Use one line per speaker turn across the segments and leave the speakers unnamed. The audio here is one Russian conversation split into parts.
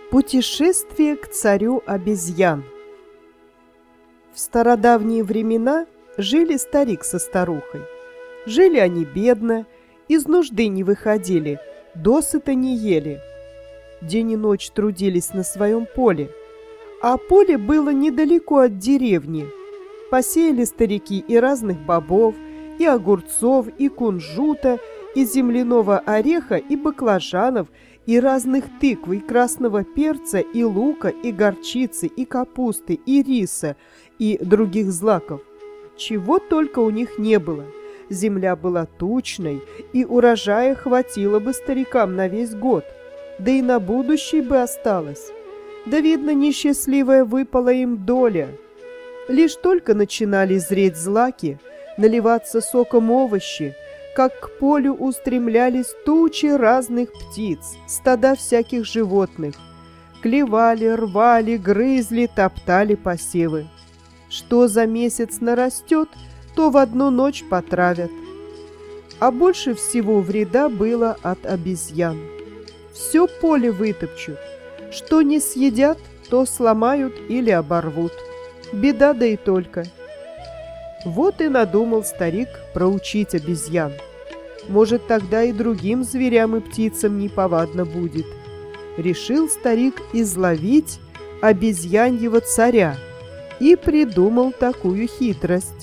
Путешествие к царю обезьян. В стародавние времена жили старик со старухой. Жили они бедно, из нужды не выходили, досыта не ели. День и ночь трудились на своем поле, а поле было недалеко от деревни. Посеяли старики и разных бобов, и огурцов, и кунжута, и земляного ореха, и баклажанов, и разных тыкв, и красного перца, и лука, и горчицы, и капусты, и риса, и других злаков. Чего только у них не было. Земля была тучной, и урожая хватило бы старикам на весь год, да и на будущий бы осталось. Да, видно, несчастливая выпала им доля. Лишь только начинали зреть злаки, наливаться соком овощи, как к полю устремлялись тучи разных птиц, стада всяких животных. Клевали, рвали, грызли, топтали посевы. Что за месяц нарастет, то в одну ночь потравят. А больше всего вреда было от обезьян. Все поле вытопчут. Что не съедят, то сломают или оборвут. Беда да и только. Вот и надумал старик проучить обезьян. Может, тогда и другим зверям и птицам неповадно будет. Решил старик изловить обезьяньего царя и придумал такую хитрость.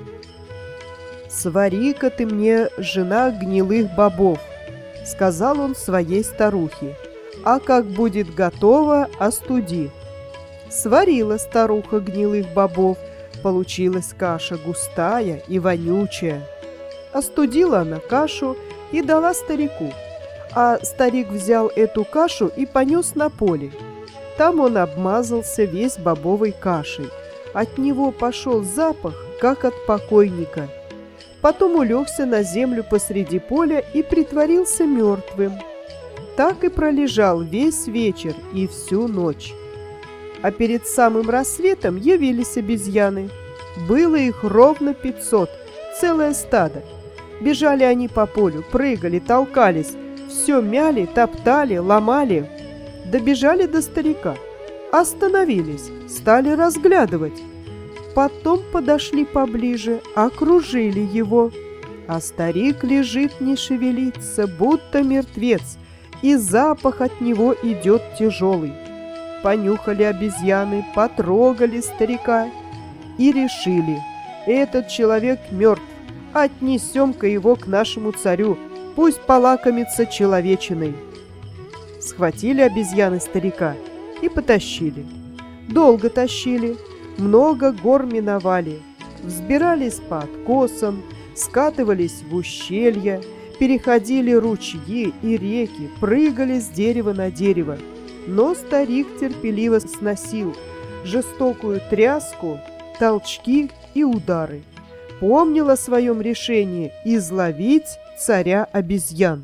«Свари-ка ты мне, жена, гнилых бобов», — сказал он своей старухе, «а как будет готово, остуди». Сварила старуха гнилых бобов, получилась каша густая и вонючая. Остудила она кашу и дала старику, а старик взял эту кашу и понес на поле. Там он обмазался весь бобовой кашей. От него пошел запах, как от покойника. Потом улегся на землю посреди поля и притворился мертвым. Так и пролежал весь вечер и всю ночь. А перед самым рассветом явились обезьяны. Было их ровно 500, целое стадо. Бежали они по полю, прыгали, толкались, все мяли, топтали, ломали. Добежали до старика, остановились, стали разглядывать. Потом подошли поближе, окружили его. А старик лежит, не шевелится, будто мертвец, и запах от него идет тяжелый. Понюхали обезьяны, потрогали старика и решили: этот человек мертв, отнесем-ка его к нашему царю, пусть полакомится человечиной. Схватили обезьяны старика и потащили. Долго тащили, много гор миновали, взбирались по откосам, скатывались в ущелья, переходили ручьи и реки, прыгали с дерева на дерево. Но старик терпеливо сносил жестокую тряску, толчки и удары. Помнил о своем решении изловить царя обезьян.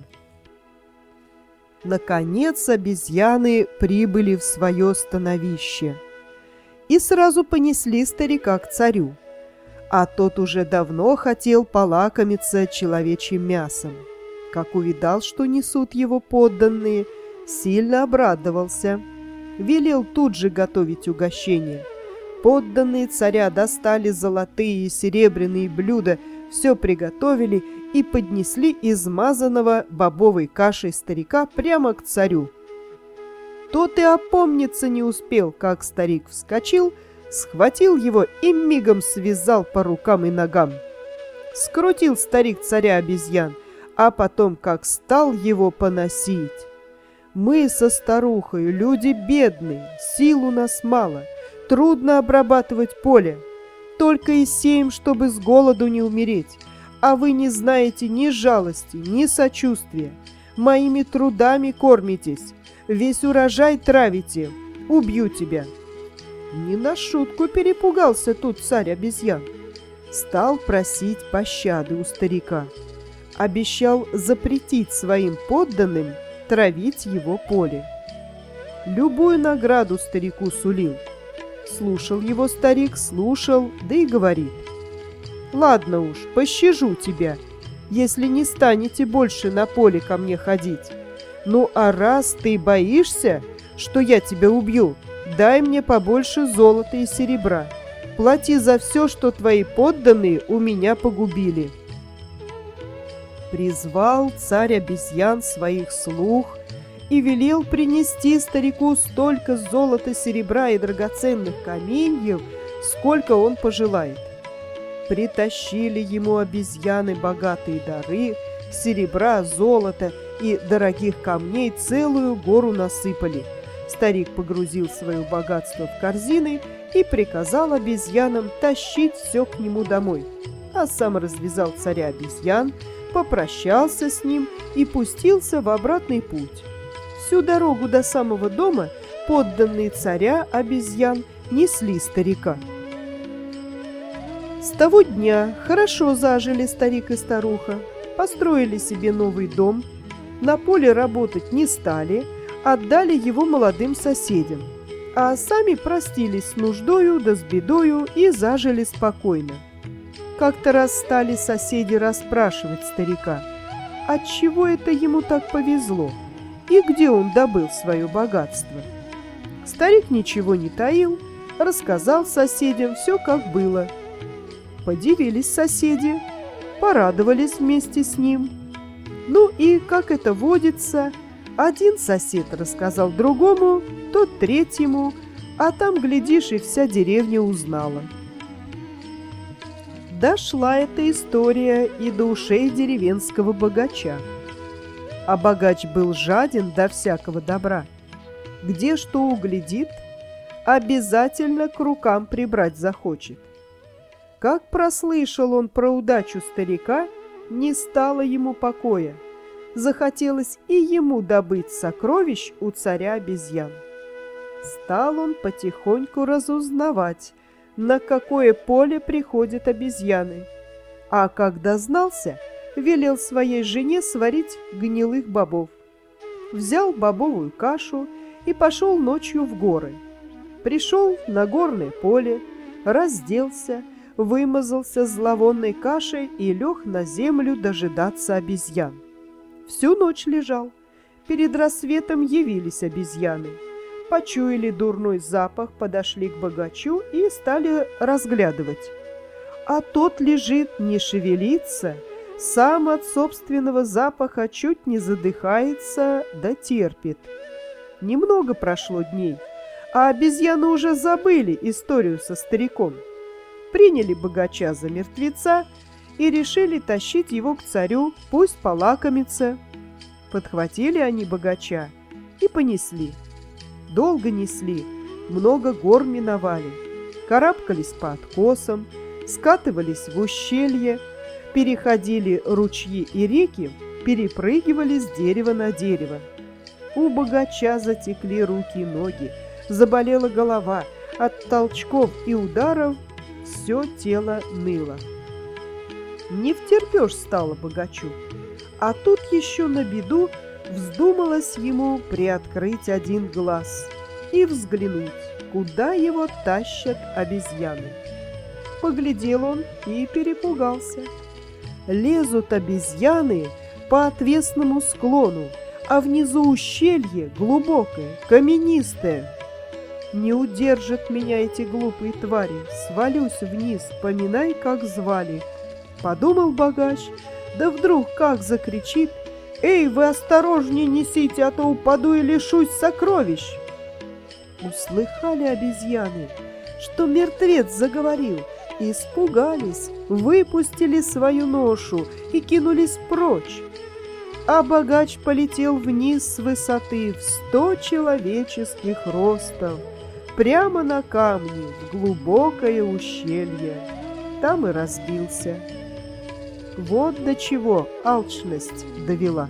Наконец обезьяны прибыли в свое становище и сразу понесли старика к царю, а тот уже давно хотел полакомиться человечьим мясом. Как увидал, что несут его подданные, сильно обрадовался. Велел тут же готовить угощение. Подданные царя достали золотые и серебряные блюда, все приготовили и поднесли измазанного бобовой кашей старика прямо к царю. Тот и опомниться не успел, как старик вскочил, схватил его и мигом связал по рукам и ногам. Скрутил старик царя обезьян, а потом как стал его поносить. Мы со старухой люди бедные, сил у нас мало, трудно обрабатывать поле. Только и сеем, чтобы с голоду не умереть. А вы не знаете ни жалости, ни сочувствия. Моими трудами кормитесь, весь урожай травите. Убью тебя. Не на шутку перепугался тут царь обезьян. Стал просить пощады у старика. Обещал запретить своим подданным травить его поле. Любую награду старику сулил. Слушал его старик, слушал, да и говорит: «Ладно уж, пощажу тебя, если не станете больше на поле ко мне ходить. Ну а раз ты боишься, что я тебя убью. Дай мне побольше золота и серебра. Плати за все, что твои подданные у меня погубили». Призвал царь обезьян своих слуг и велел принести старику столько золота, серебра и драгоценных каменьев, сколько он пожелает. Притащили ему обезьяны богатые дары, серебра, золота и дорогих камней целую гору насыпали. Старик погрузил свое богатство в корзины и приказал обезьянам тащить все к нему домой, а сам развязал царя обезьян, попрощался с ним и пустился в обратный путь. Всю дорогу до самого дома подданные царя обезьян несли старика. С того дня хорошо зажили старик и старуха, построили себе новый дом, на поле работать не стали, отдали его молодым соседям, а сами простились с нуждою да с бедою и зажили спокойно. Как-то раз стали соседи расспрашивать старика, отчего это ему так повезло и где он добыл свое богатство. Старик ничего не таил, рассказал соседям все, как было. Подивились соседи, порадовались вместе с ним. Ну и, как это водится, один сосед рассказал другому, тот третьему, а там, глядишь, и вся деревня узнала. Дошла эта история и до ушей деревенского богача. А богач был жаден до всякого добра. Где что углядит, обязательно к рукам прибрать захочет. Как прослышал он про удачу старика, не стало ему покоя. Захотелось и ему добыть сокровищ у царя обезьян. Стал он потихоньку разузнавать, на какое поле приходят обезьяны. А когда знался, велел своей жене сварить гнилых бобов. Взял бобовую кашу и пошел ночью в горы. Пришел на горное поле, разделся, вымазался зловонной кашей и лег на землю дожидаться обезьян. Всю ночь лежал. Перед рассветом явились обезьяны. Почуяли дурной запах, подошли к богачу и стали разглядывать. А тот лежит, не шевелится, сам от собственного запаха чуть не задыхается, да терпит. Немного прошло дней, а обезьяны уже забыли историю со стариком. Приняли богача за мертвеца и решили тащить его к царю, пусть полакомится. Подхватили они богача и понесли. Долго несли, много гор миновали, карабкались по откосам, скатывались в ущелье, переходили ручьи и реки, перепрыгивали с дерева на дерево. У богача затекли руки и ноги, заболела голова, от толчков и ударов все тело ныло. Не втерпешь стало богачу, а тут еще на беду вздумалось ему приоткрыть один глаз и взглянуть, куда его тащат обезьяны. Поглядел он и перепугался. Лезут обезьяны по отвесному склону, а внизу ущелье глубокое, каменистое. Не удержат меня эти глупые твари, свалюсь вниз, поминай, как звали. Подумал богач, да вдруг как закричит: «Эй, вы осторожнее несите, а то упаду и лишусь сокровищ!» Услыхали обезьяны, что мертвец заговорил, испугались, выпустили свою ношу и кинулись прочь. А богач полетел вниз с высоты в 100 человеческих ростов, прямо на камни в глубокое ущелье. Там и разбился. Вот до чего алчность довела.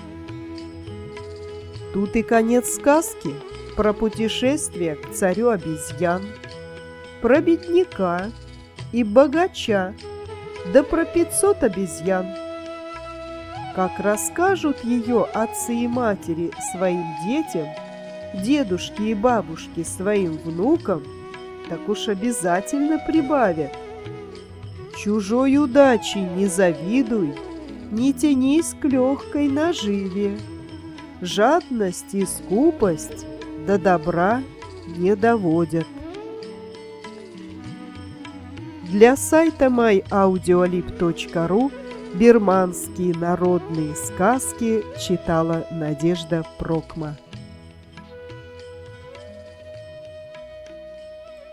Тут и конец сказки про путешествие к царю обезьян, про бедняка и богача, да про 500 обезьян. Как расскажут ее отцы и матери своим детям, дедушки и бабушки своим внукам, так уж обязательно прибавят: чужой удачи не завидуй, не тянись к легкой наживе. Жадность и скупость до добра не доводят. Для сайта myaudiolib.ru бирманские народные сказки читала Надежда Прокма.